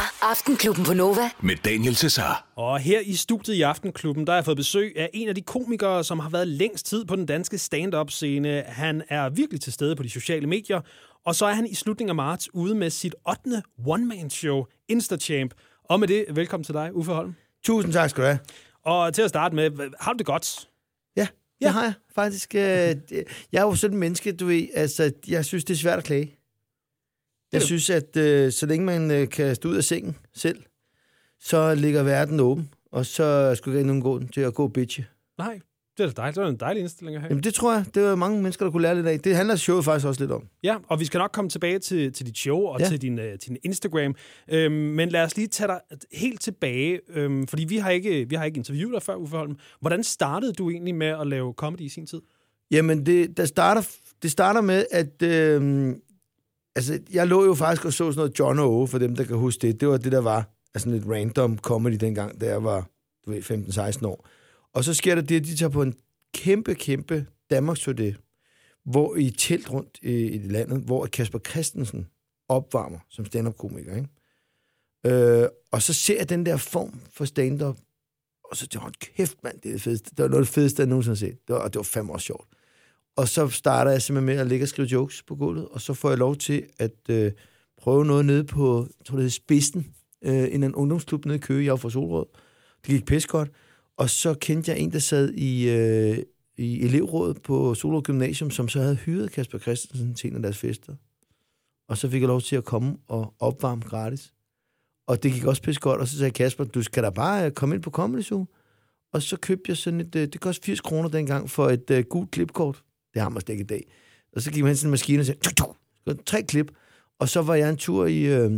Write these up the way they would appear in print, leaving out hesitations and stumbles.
er Aftenklubben på Nova. Med Daniel Cesar. Og her i studiet i Aftenklubben, der har jeg fået besøg af en af de komikere, som har været længst tid på den danske stand-up-scene. Han er virkelig til stede på de sociale medier. Og så er han i slutningen af marts ude med sit 8. one-man-show, Instachamp. Og med det, velkommen til dig, Uffe Holm. Tusind tak skal du have. Og til at starte med, har du det godt? Ja, det har jeg faktisk. Jeg er jo sådan en menneske, du ved, altså, jeg synes, det er svært at klage. Jeg synes, at så længe man kan stå ud af sengen selv, så ligger verden åben, og så skulle jeg ikke nogen gå til at gå bitche. Nej, det er dejligt. Det er en dejlig indstilling at have. Jamen det tror jeg. Det er mange mennesker, der kunne lære lidt af. Det handler showet faktisk også lidt om. Ja, og vi skal nok komme tilbage til dit show og til din Instagram. Men lad os lige tage dig helt tilbage, fordi vi har ikke interviewet dig før, Uffe Holm. Hvordan startede du egentlig med at lave comedy i sin tid? Jamen det starter med, at altså, jeg lå jo faktisk og så sådan noget John O. for dem, der kan huske det. Det var det, der var altså lidt random comedy dengang, da jeg var 15-16 år. Og så sker der det, at de tager på en kæmpe Danmarksturné, hvor i telt rundt i landet, hvor Kasper Christensen opvarmer som stand-up-komiker, ikke? Og så ser jeg den der form for stand-up, og så tænker jeg, kæft mand, det er det fedeste. Det var noget af det fedeste, jeg nogensinde har set. Det var 5 år sjovt. Og så starter jeg simpelthen med at ligge og skrive jokes på gulvet, og så får jeg lov til at prøve noget nede på, jeg tror det hedder Spidsen, en ungdomsklub nede i Køge, jeg var fra Solrød. Det gik pisse godt. Og så kendte jeg en, der sad i elevrådet på Solrød Gymnasium, som så havde hyret Kasper Christensen til en af deres fester. Og så fik jeg lov til at komme og opvarme gratis. Og det gik også pisse godt, og så sagde Kasper, du skal da bare komme ind på Comedy Zoo. Og så købte jeg sådan et, det kostede 80 kroner dengang for et gult klipkort. Det har man slet ikke i dag. Og så gik man hen til en maskine og sagde, 3 klip. Og så var jeg en tur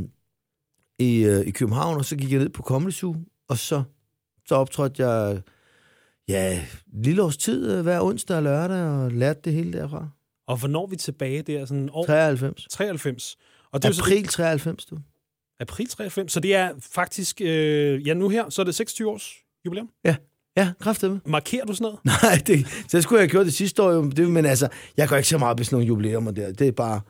i København, og så gik jeg ned på Comedy Zoo, og så optrådte jeg, lille års tid hver onsdag og lørdag, og lærte det hele derfra. Og hvornår er vi tilbage der? Sådan år 93. Og det april 93, du. April 93, så det er faktisk, nu her, så er det 26 års jubilæum? Ja, kraftedeme. Markerer du sådan noget? Nej, så skulle jeg have gjort det sidste år, men altså, jeg går ikke så meget på sådan nogle jubilæumer der. Det er bare,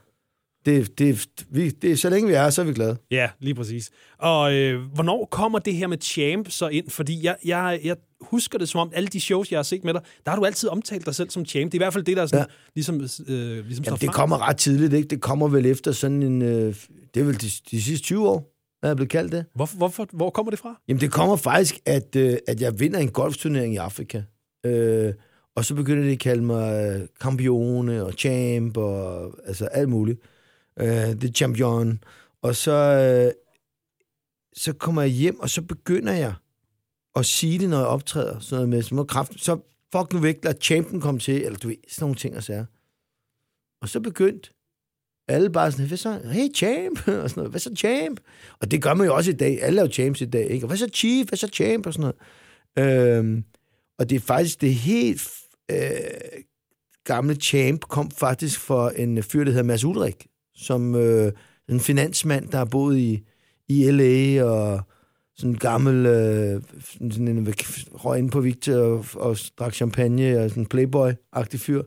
så længe vi er, så er vi glade. Ja, lige præcis. Og hvornår kommer det her med Champ så ind? Fordi jeg husker det som om, alle de shows, jeg har set med dig, der har du altid omtalt dig selv som Champ. Det er i hvert fald det, der er sådan, ligesom Jamen, det kommer ret tidligt, ikke? Det kommer vel efter sådan en, det er vel de sidste 20 år, er jeg blevet kaldt det. Hvor kommer det fra? Jamen, det kommer faktisk, at jeg vinder en golfturnering i Afrika. Og så begynder de at kalde mig Campione og Champ og altså alt muligt. Det er champion. Og så kommer jeg hjem, og så begynder jeg at sige det, når jeg optræder. Sådan noget med sådan noget kraft. Så fuck nu væk, lad champen komme til, eller du ved, sådan nogle ting og sager. Og så begyndte alle bare sådan, hvad så? Hey, champ! Og sådan noget, hvad så champ? Og det gør man jo også i dag. Alle er jo champs i dag, ikke? Og hvad så chief? Hvad så champ? Og sådan noget. Og det er faktisk det helt gamle champ kom faktisk for en fyr, der hedder Mads Ulrik, som en finansmand, der har boet i L.A. og sådan en gammel sådan en røg inde på Victor og drak champagne og sådan en playboy-agtig fyr,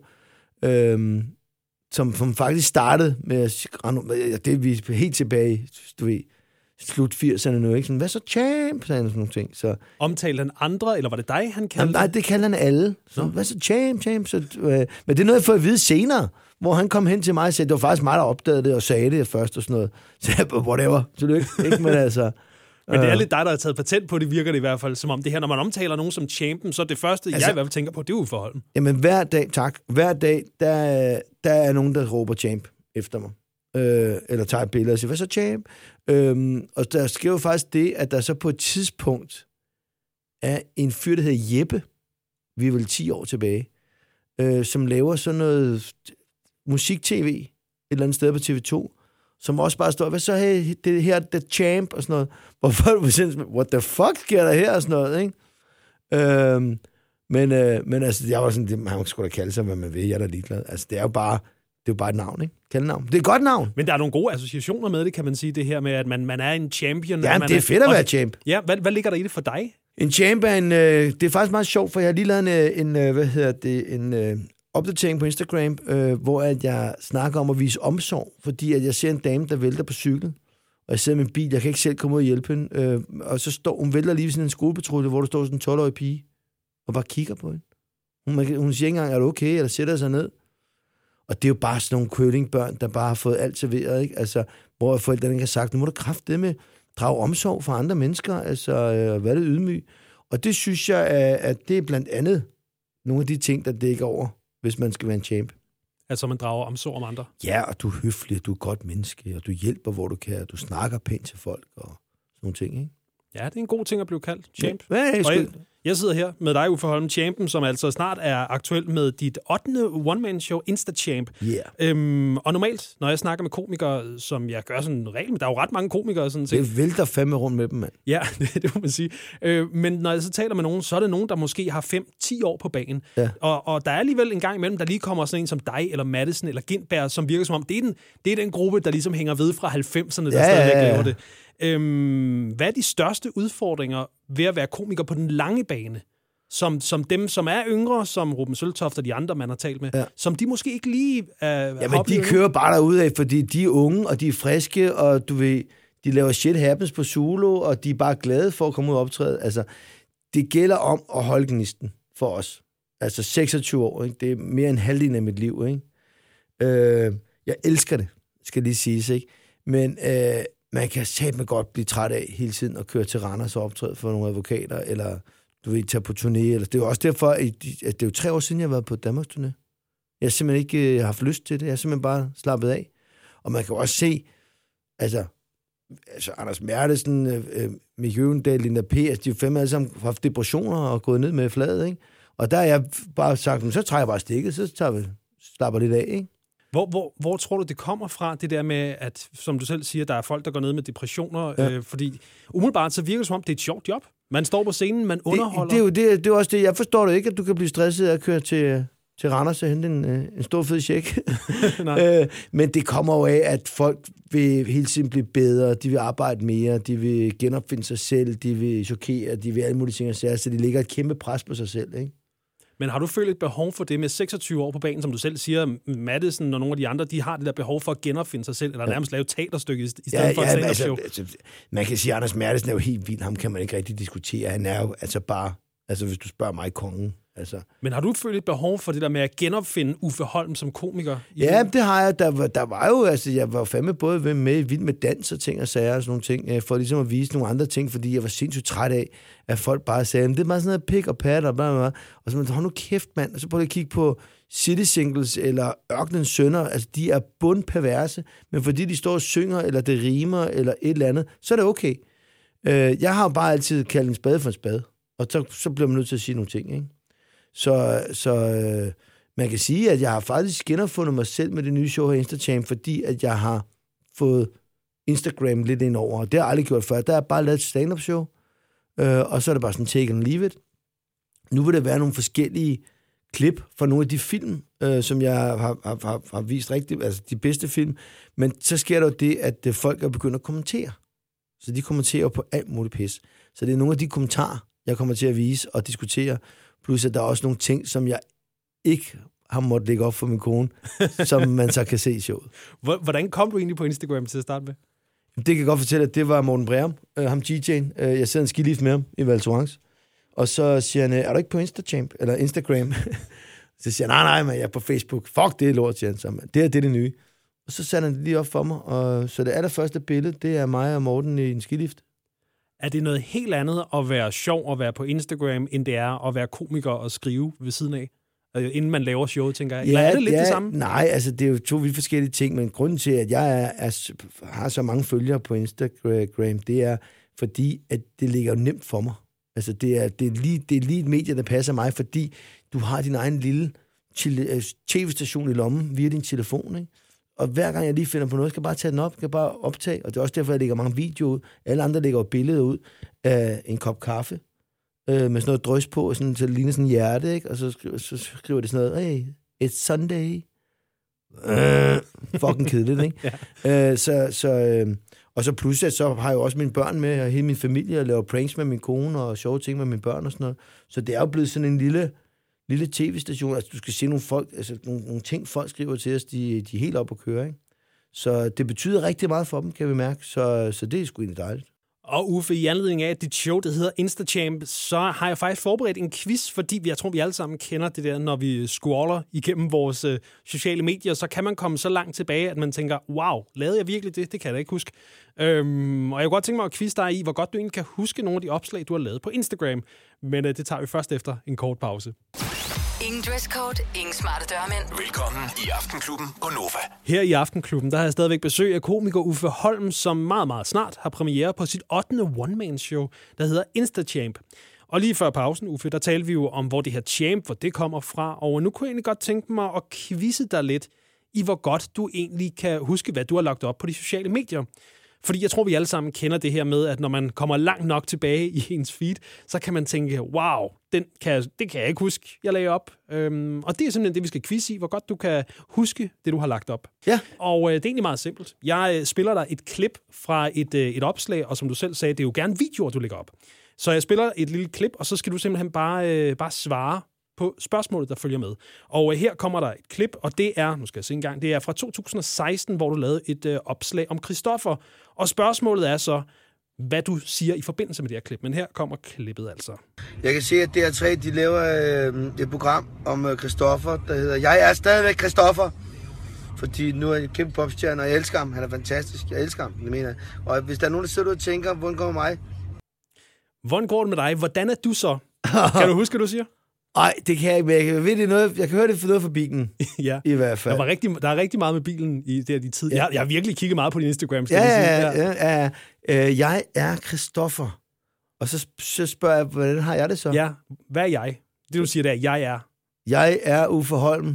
som faktisk startede med det er vi helt tilbage, du ved, slut 80'erne nu, ikke? Sådan, hvad så champ? Sagde han sådan nogle ting. Så omtalte han andre, eller var det dig, han kaldte? Nej, det kaldte han alle. Så, hvad så champ? Så, men det er noget, jeg får at vide senere, hvor han kom hen til mig og sagde, det var faktisk mig, der opdagede det og sagde det først og sådan noget. Så jeg, whatever. Så det ikke, men altså... Men det er lidt dig, der har taget patent på det, virker det i hvert fald, som om det her, når man omtaler nogen som champion, så det første, altså, jeg i hvert fald tænker på, det er Uffe Holm. Jamen hver dag, der er nogen, der råber champ efter mig. Eller tager et billede og siger, hvad så champ? Og der sker jo faktisk det, at der så på et tidspunkt er en fyr, der hedder Jeppe, vi er vel 10 år tilbage, som laver sådan noget musik-tv et eller andet sted på TV2, som også bare står, hvad så hey, det her, The Champ, og sådan noget. Hvor folk vil sige, what the fuck sker der her, og sådan noget, ikke? Men altså, jeg var sådan, man skulle da kalde sig, hvad man vil, jeg er da ligeglad. Altså, det er jo bare et navn, ikke? Kaldenavn. Det er et godt navn. Men der er nogle gode associationer med det, kan man sige, det her med, at man er en champion. Ja, det er fedt at være champ. Ja, hvad ligger der i det for dig? En champ er det er faktisk meget sjovt, for jeg har lige lavet en opdatering på Instagram, hvor at jeg snakker om at vise omsorg, fordi at jeg ser en dame, der vælter på cykel, jeg sidder med en bil, jeg kan ikke selv komme ud og hjælpe hende, og så står hun vælter lige ved sådan en skolepatrulje, hvor der står sådan en 12-årig pige, og bare kigger på hende. Hun siger ikke engang, er du okay, eller sætter sig ned. Og det er jo bare sådan nogle curlingbørn, der bare har fået alt serveret, ikke? Altså, hvor forældrene ikke har sagt, nu må du kraftedeme drage omsorg for andre mennesker, altså, hvad er det ydmyg? Og det synes jeg, at det er blandt andet nogle af de ting, der dækker over, hvis man skal være en champ. Altså, man drager omsorg om andre? Ja, og du er høflig, du er et godt menneske, og du hjælper, hvor du kan, og du snakker pænt til folk, og sådan nogle ting, ikke? Ja, det er en god ting at blive kaldt champ. Ja, jeg sidder her med dig, Uffe Holm, champen, som altså snart er aktuel med dit 8. one-man-show, Instachamp. Yeah. Og normalt, når jeg snakker med komikere, som jeg gør sådan en regel, men der er jo ret mange komikere. Sådan set. Det vælter fandme rundt med dem, mand. Ja, det må man sige. Men når jeg så taler med nogen, så er det nogen, der måske har 5-10 år på banen. Ja. Og der er alligevel en gang imellem, der lige kommer sådan en som dig, eller Madison, eller Gintberg, som virker som om, det er den gruppe, der ligesom hænger ved fra 90'erne, der stadigvæk laver det. Hvad er de største udfordringer ved at være komiker på den lange bane? Som dem, som er yngre, som Ruben Søltoft og de andre, man har talt med, som de måske ikke lige er men de kører bare derudad, fordi de er unge, og de er friske, og du ved, de laver shit happens på Zulu, og de er bare glade for at komme ud og optræde. Altså, det gælder om at holde gnisten for os. Altså 26 år, ikke? Det er mere end halvdelen af mit liv, ikke? Jeg elsker det, skal lige siges, ikke? Men man kan satme godt blive træt af hele tiden at køre til Randers og optræde for nogle advokater, eller du ved, tage på turné. Eller, det er jo også derfor, at det er jo 3 år siden, jeg har været på Danmarks turné. Jeg har simpelthen ikke haft lyst til det. Jeg har simpelthen bare slappet af. Og man kan også se, altså Anders Mertesen, Mick Øgendal, Linda P., altså de er jo 5 alle sammen haft depressioner og gået ned med fladet, ikke? Og der har jeg bare sagt, så trækker jeg bare stikket, så slapper lidt af, ikke? Hvor tror du, det kommer fra, det der med, at, som du selv siger, der er folk, der går ned med depressioner? Fordi umiddelbart så virker det som om, det er et sjovt job. Man står på scenen, man underholder. Det er jo også det. Jeg forstår det ikke, at du kan blive stresset af at køre til Randers og hente en stor fed check. Men det kommer jo af, at folk vil hele tiden blive bedre, de vil arbejde mere, de vil genopfinde sig selv, de vil chokere, de vil alle mulige ting, så de lægger et kæmpe pres på sig selv, ikke? Men har du følt et behov for det med 26 år på banen, som du selv siger, Madison og nogle af de andre, de har det der behov for at genopfinde sig selv, eller nærmest lave teaterstykke i stedet for et stand-up-show? Altså, man kan sige, at Anders Madison er jo helt vild. Ham kan man ikke rigtig diskutere. Han er jo altså bare, altså hvis du spørger mig, kongen. Altså. Men har du følt et behov for det der med at genopfinde Uffe Holm som komiker? Ja, det har jeg. Der var jo, altså jeg var fandme både med i Vild med Dans og ting og sager og sådan nogle ting, for ligesom at vise nogle andre ting, fordi jeg var sindssygt træt af, at folk bare sagde, det er bare sådan noget pik og pat og bla bla bla. Og så hold nu kæft, mand. Og så prøv at kigge på City Singles eller Ørkenens Sønner. Altså, de er bundperverse, men fordi de står og synger, eller det rimer, eller et eller andet, så er det okay. Jeg har bare altid kaldt en spade for en spade, og så bliver man nødt til at sige nogle ting, ikke? Så man kan sige, at jeg har faktisk genopfundet mig selv med det nye show her, Instachamp, fordi at jeg har fået Instagram lidt ind over, og det har jeg aldrig gjort før. Der er bare lavet et stand-up show, og så er det bare sådan take and leave it. Nu vil der være nogle forskellige klip fra nogle af de film, som jeg har vist rigtigt, altså de bedste film, men så sker der jo det, at folk er begyndt at kommentere. Så de kommenterer på alt muligt pis. Så det er nogle af de kommentarer, jeg kommer til at vise og diskutere. Plus at der er også nogle ting, som jeg ikke har måttet lægge op for min kone, som man så kan se i showet. Hvordan kom du egentlig på Instagram til at starte med? Det kan jeg godt fortælle, at det var Morten Breum, ham DJ'en. Jeg sidder en skilift med ham i Val Thorens. Og så siger han, er du ikke på Instachamp? Eller Instagram? Så siger han, nej, men jeg er på Facebook. Fuck, det er lort, siger han så. Det er det nye. Og så satte han det lige op for mig. Og så det allerførste billede, det er mig og Morten i en skilift. Er det noget helt andet at være sjov og være på Instagram, end det er at være komiker og skrive ved siden af? Inden man laver showet, tænker jeg. Eller er det lidt det samme? Nej, altså det er jo 2 vidt forskellige ting, men grunden til, at jeg har så mange følgere på Instagram, det er fordi, at det ligger nemt for mig. Altså det er lige et medie, der passer mig, fordi du har din egen lille tv-station i lommen via din telefon, ikke? Og hver gang jeg lige finder på noget, skal jeg bare tage den op, skal jeg bare optage. Og det er også derfor, jeg lægger mange videoer ud. Alle andre lægger billeder ud af en kop kaffe, med sådan noget drøs på, sådan, så det ligner sådan en hjerte, ikke? Og så skriver det sådan noget, hey, it's Sunday. Fucking kedeligt, ikke? Ja. Og så pludselig, så har jeg jo også mine børn med, og hele min familie, og laver pranks med min kone, og sjove ting med mine børn og sådan noget. Så det er jo blevet sådan en lille tv-station. Altså, du skal se nogle folk, altså nogle ting, folk skriver til os, de er helt op at køre, ikke? Så det betyder rigtig meget for dem, kan vi mærke. Så det er sgu egentlig dejligt. Og Uffe, i anledning af dit show, der hedder Instachamp, så har jeg faktisk forberedt en quiz, fordi jeg tror, vi alle sammen kender det der, når vi scroller igennem vores sociale medier, så kan man komme så langt tilbage, at man tænker, wow, lavede jeg virkelig det? Det kan jeg da ikke huske. Og jeg kunne godt tænke mig at quizze dig i, hvor godt du egentlig kan huske nogle af de opslag, du har lavet på Instagram. Men det tager vi først efter en kort pause. Ingen dresscode, ingen smarte dørmænd. Velkommen i Aftenklubben på Nova. Her i Aftenklubben, der har jeg stadigvæk besøg af komiker Uffe Holm, som meget, meget snart har premiere på sit 8. one-man-show, der hedder Instachamp. Og lige før pausen, Uffe, der talte vi jo om, hvor det her champ, hvor det kommer fra. Og nu kunne jeg egentlig godt tænke mig at quizze dig lidt i, hvor godt du egentlig kan huske, hvad du har lagt op på de sociale medier. Fordi jeg tror, vi alle sammen kender det her med, at når man kommer langt nok tilbage i ens feed, så kan man tænke, wow, det kan jeg ikke huske, jeg lagde op. Og det er simpelthen det, vi skal quizze i, hvor godt du kan huske det, du har lagt op. Ja. Og det er egentlig meget simpelt. Jeg spiller dig et klip fra et opslag, og som du selv sagde, det er jo gerne videoer, du lægger op. Så jeg spiller et lille klip, og så skal du simpelthen bare svare på spørgsmålet, der følger med. Og her kommer der et klip, og det er, nu skal jeg se en gang, det er fra 2016, hvor du lavede et opslag om Christoffer. Og spørgsmålet er så, hvad du siger i forbindelse med det her klip. Men her kommer klippet altså. Jeg kan se, at DR3, de laver et program om Christoffer, der hedder Jeg er stadigvæk Christoffer. Fordi nu er jeg en kæmpe popstjerne, og jeg elsker ham. Han er fantastisk. Jeg elsker ham, det mener jeg. Og hvis der er nogen, der sidder og tænker, hvordan går det med mig? Hvordan går det med dig? Hvordan er du så? Kan du huske, hvad du siger? Nej, det kan jeg ikke, men jeg kan høre det for noget fra bilen, Ja. i hvert fald. Der er rigtig meget med bilen i det her tid. Ja. Jeg har virkelig kigget meget på din Instagram. Ja. Jeg er Christoffer. Og så spørger jeg, hvordan har jeg det så? Ja, hvad er jeg? Det du siger, det er, jeg er. Jeg er Uffe Holm.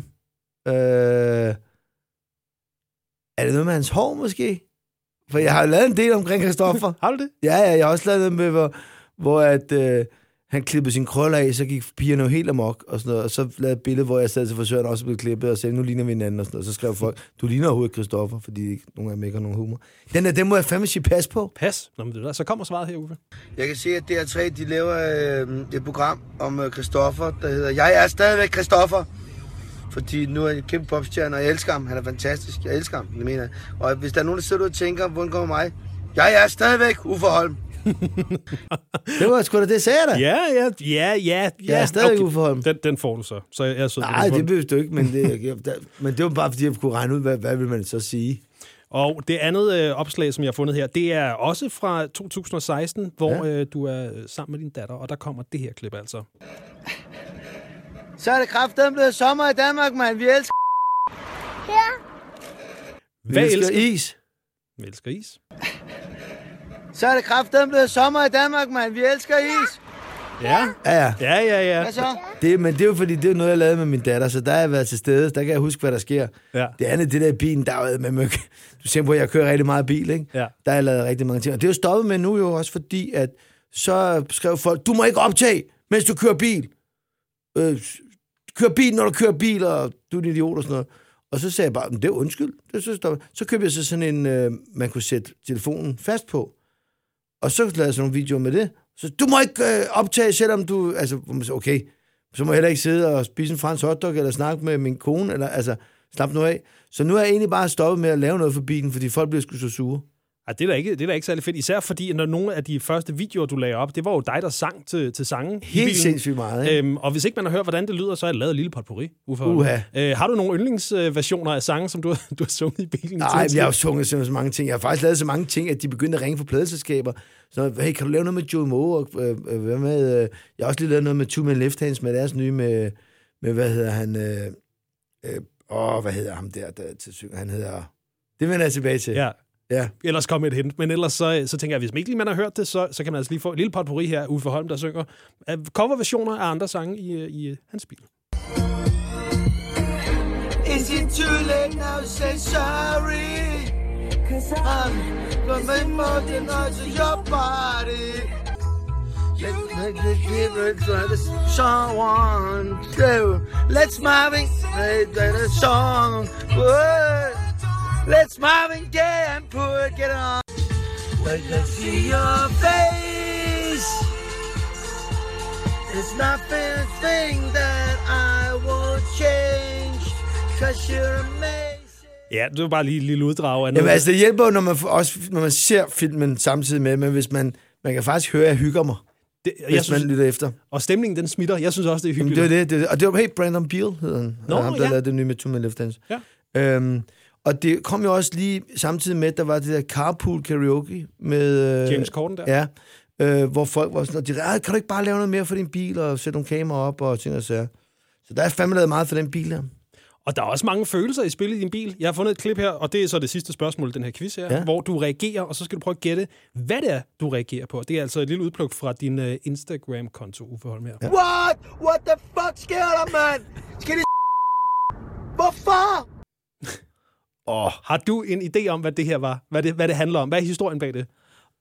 Er det noget med hans hår, måske? For jeg har jo lavet en del omkring Christoffer. Har du det? Ja, jeg har også lavet noget med, hvor at, han klippede sin krøller af, så gik pigerne jo helt amok, og sådan noget. Og så lavede et billede, hvor jeg sad til frisøren også blev klippet, og sagde, nu ligner vi hinanden, og sådan noget. Så skrev folk, du ligner overhovedet Christoffer, fordi nogle af dem ikke har nogen humor. Den må jeg fandme sige pas på. Pas. Nå, men det der. Så kommer svaret her, Uffe. Jeg kan se, at DR3, de laver et program om Christoffer, der hedder Jeg er stadigvæk Christoffer. Fordi nu er jeg en kæmpe popstjerne, og jeg elsker ham. Han er fantastisk. Jeg elsker ham, det mener jeg. Og hvis der er nogen, der sidder og tænker, hvordan går det med mig? Jeg er stadigvæk Uffe Holm. Det var sgu da det, sagde jeg da. Ja. Jeg er stadig Uffe Holm. Den får du så. Så jeg er sød. Nej, det behøver du ikke, men det var bare, fordi jeg kunne regne ud, hvad vil man så sige. Og det andet opslag, som jeg har fundet her, det er også fra 2016, hvor du er sammen med din datter, og der kommer det her klip altså. Så er det kraftedeme blevet sommer i Danmark, mand. Vi elsker. Hvad elsker is? Vi elsker is. Så er det kraftedeme blevet sommer i Danmark, mand. Vi elsker is. Ja. Hvad så? Men det er jo fordi, det er noget, jeg lavede med min datter, så der har jeg været til stede. Der kan jeg huske, hvad der sker. Ja. Det andet, det der i bilen, der er jo med møg. Du ser på, at jeg kører rigtig meget bil, ikke? Ja. Der har jeg lavet rigtig mange ting. Og det er jo stoppet med nu jo også, fordi at så skrev folk, du må ikke optage, mens du kører bil. Kør bil, når du kører bil, og du er en idiot og sådan noget. Og så sagde jeg bare, det er undskyld. Så købte jeg så sådan en, man kunne sætte telefonen fast på. Og så lavede jeg sådan nogle videoer med det. Så du må ikke optage, selvom du... Altså, okay, så må jeg heller ikke sidde og spise en fransk hotdog, eller snakke med min kone, eller altså, slap nu af. Så nu er jeg egentlig bare stoppet med at lave noget for bilen, fordi folk bliver sgu så sure. Ja, det er da ikke særlig fedt. Især fordi, når nogle af de første videoer, du lagde op, det var jo dig, der sang til sangen. Helt sindssygt meget, ikke? Og hvis ikke man har hørt, hvordan det lyder, så har jeg lavet et lille potpourri. Har du nogle yndlingsversioner af sange, som du har sunget i bilen? Nej, jeg har jo sunget så mange ting. Jeg har faktisk lavet så mange ting, at de begyndte at ringe fra pladeselskaber. Så, hey, kan du lave noget med Joe Moe? Og, hvad med, jeg har også lige lavet noget med Two Men Left Hands, med deres nye med hvad hedder han? Hvad hedder ham der til synger? Han hedder... Det vender jeg tilbage til. Ja. Ellers kom et hint. Men ellers så tænker jeg, hvis man ikke lige man har hørt det, så kan man altså lige få et lille potpourri her, Uffe Holm, der synger coverversioner af andre sange i hans bil. Is it too late now to say sorry? 'Cause I'm gonna more than also your body. Let's give it to someone. Let's Marvin, a song. Let's Marvin Gaye and get on. Let me see your face. There's nothing a thing that I won't change. 'Cause you're amazing. Ja, det var bare lige et lille uddrag af noget. Jamen, altså, det hjælper jo, når man ser filmen samtidig med, men hvis man kan faktisk høre, at jeg hygger mig, hvis man lytter efter. Og stemningen, den smitter. Jeg synes også, det er hyggeligt. Jamen, det er det. Og det var helt Brandon Beal, hedder han. Ham, der lavede det nye med 2 Men Left Hands. Ja. Og det kom jo også lige samtidig med, at der var det der carpool karaoke med... James Corden der. Ja, hvor folk var sådan, kan du ikke bare lave noget mere for din bil, og sætte nogle kameraer op og ting og sager. Så der er fandme lavet meget for den bil her. Og der er også mange følelser i spil i din bil. Jeg har fundet et klip her, og det er så det sidste spørgsmål i den her quiz her, hvor du reagerer, og så skal du prøve at gætte, hvad det er, du reagerer på. Det er altså et lille udpluk fra din Instagram-konto, Uffe Holm her. Ja. What the fuck sker der, mand? Skal det Hvorfor? Har du en idé om, hvad det her var? Hvad det handler om? Hvad er historien bag det?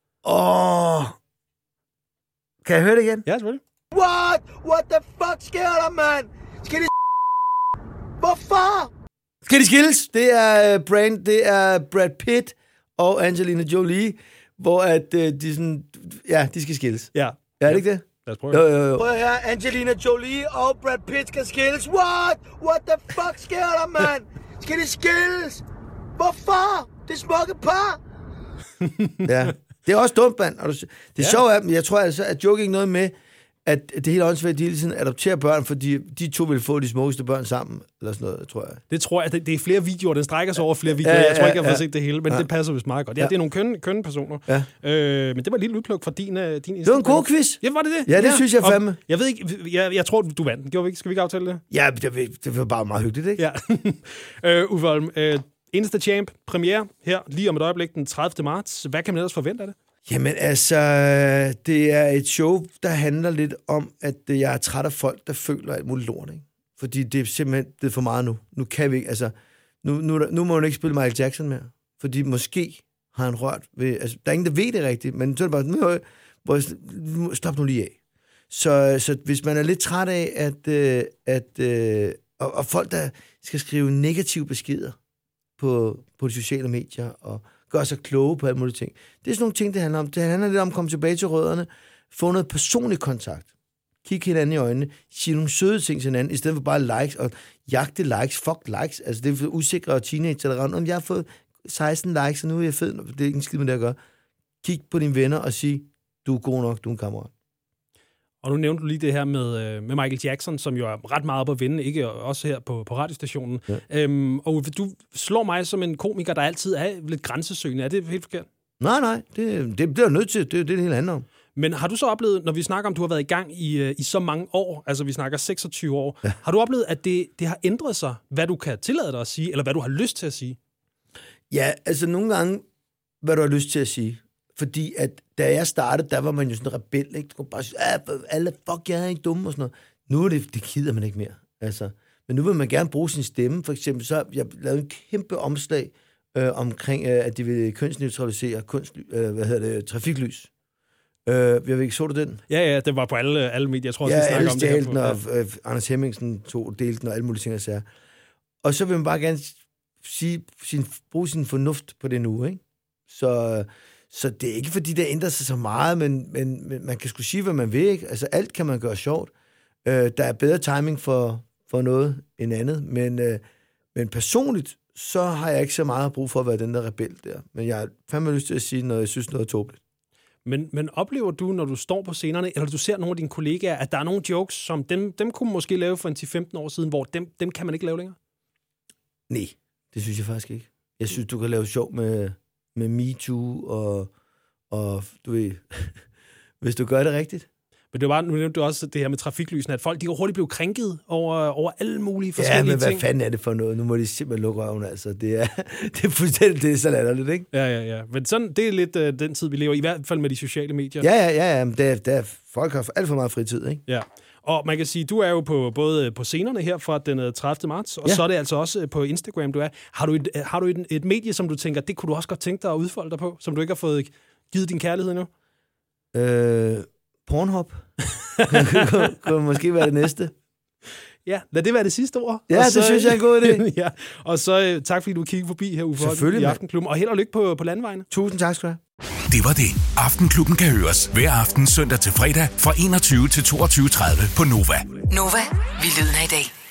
Kan jeg høre det igen? Ja, selvfølgelig. What the fuck sker der, mand? Skal det Hvorfor? Skal de skilles? Det er Brad Pitt og Angelina Jolie, hvor at de sådan... Ja, de skal skilles. Ja. Er det ikke det? Lad os prøve. Jo. Prøv at høre, Angelina Jolie og Brad Pitt skal skilles. What the fuck sker der, mand? Skal de skilles? Hvorfor? Det smukke par. Ja. Det er også dumt, mand. Det er sjovt af dem. Jeg tror altså, at joke ikke noget med, at det hele åndsvært, de hele tiden adopterer børn, fordi de to vil få de smukkeste børn sammen, eller sådan noget, tror jeg. Det tror jeg. Det er flere videoer. Den strækker sig over flere videoer. Jeg tror ikke, jeg har fået set det hele, men det passer vist meget godt. Ja, det er nogle kønne personer. Ja. Men det var et lille udpluk fra din Instagram. Det var en god quiz. Ja, var det det? Ja, det synes jeg fandme. Jeg ved ikke, jeg tror, du vandt. Gjorde vi ikke? Skal vi ikke aftale det? Ja, det var bare meget hyggeligt, ikke? Ja. Uffe Holm, Eneste Champ premiere her lige om et øjeblik den 30. marts. Hvad kan man ellers forvente af det? Jamen altså, det er et show, der handler lidt om, at jeg er træt af folk, der føler alt muligt lort, ikke? Fordi det er simpelthen det er for meget nu. Nu kan vi ikke, altså, nu må hun ikke spille Michael Jackson mere, fordi måske har han rørt ved, altså, der er ingen, der ved det rigtigt, men så er det bare, stop nu lige af. Så hvis man er lidt træt af, og folk, der skal skrive negative beskeder på de sociale medier, og gør sig kloge på alle mulige ting. Det er sådan nogle ting, det handler om. Det handler lidt om at komme tilbage til rødderne, få noget personlig kontakt, kigge hinanden i øjnene, sige nogle søde ting til hinanden, i stedet for bare likes og jagte likes, fuck likes. Altså det er for usikre teenager, der render. Jeg har fået 16 likes, og nu er jeg fed. Det er ikke en skid med det at gøre. Kig på dine venner og sig, du er god nok, du er en kammerat. Og nu nævnte du lige det her med Michael Jackson, som jo er ret meget op at vinde, ikke også her på radiostationen. Ja. Og du slår mig som en komiker, der altid er lidt grænsesøgende. Er det helt forkert? Nej. Det bliver nødt til. Det er det hele handler om. Men har du så oplevet, når vi snakker om, du har været i gang i så mange år, altså vi snakker 26 år, har du oplevet, at det har ændret sig, hvad du kan tillade dig at sige, eller hvad du har lyst til at sige? Ja, altså nogle gange, hvad du har lyst til at sige. Fordi at da jeg startede, der var man jo sådan en rebel, ikke? Du kunne bare sige, alle, fuck, jeg er ikke dumme og sådan noget. Nu er det gider man ikke mere. Altså, men nu vil man gerne bruge sin stemme. For eksempel, så jeg lavede en kæmpe omslag omkring, at de vil kønsneutralisere trafiklys. Jeg ved ikke, så du den? Ja, det var på alle medier. Jeg tror også, vi snakker om det her. Ja, alle stjælte, og Anders Hemmingsen delte den, og alle mulige ting at sige. Og så vil man bare gerne bruge sin fornuft på det nu, ikke? Så det er ikke, fordi det ændrer sig så meget, men man kan sgu sige, hvad man vil, ikke? Altså, alt kan man gøre sjovt. Der er bedre timing for noget end andet, men personligt, så har jeg ikke så meget brug for at være den der rebel der. Men jeg har fandme lyst til at sige, når jeg synes noget er tåbeligt. Men oplever du, når du står på scenerne, eller du ser nogle af dine kollegaer, at der er nogle jokes, som dem kunne man måske lave for 10-15 år siden, hvor dem kan man ikke lave længere? Nej, det synes jeg faktisk ikke. Jeg synes, du kan lave sjov med MeToo, og du ved, hvis du gør det rigtigt. Men det var bare, nu nævnte du også det her med trafiklysene, at folk de hurtigt blev krænket over alle mulige forskellige ting. Ja, men hvad fanden er det for noget? Nu må de simpelthen lukke røven, altså. Det er fuldstændig, det er så latterligt, ikke? Ja. Men sådan, det er lidt den tid, vi lever i hvert fald med de sociale medier. Ja. Men folk har alt for meget fritid, ikke? Ja. Og man kan sige, du er jo både på scenerne her fra den 30. marts, og så er det altså også på Instagram, du er. Har du et medie, som du tænker, det kunne du også godt tænke dig at udfolde dig på, som du ikke har fået givet din kærlighed endnu? Pornhub. kunne måske være det næste. Ja, lad det være det sidste ord. Ja, det synes jeg er en god idé. Ja. Og så tak, fordi du kiggede forbi her ude i Aftenklubben. Og held og lykke på landevejene. Tusind tak skal du have. Det var det. Aftenklubben kan høres hver aften søndag til fredag fra 21 til 22.30 på Nova. Nova, vi lyder i dag.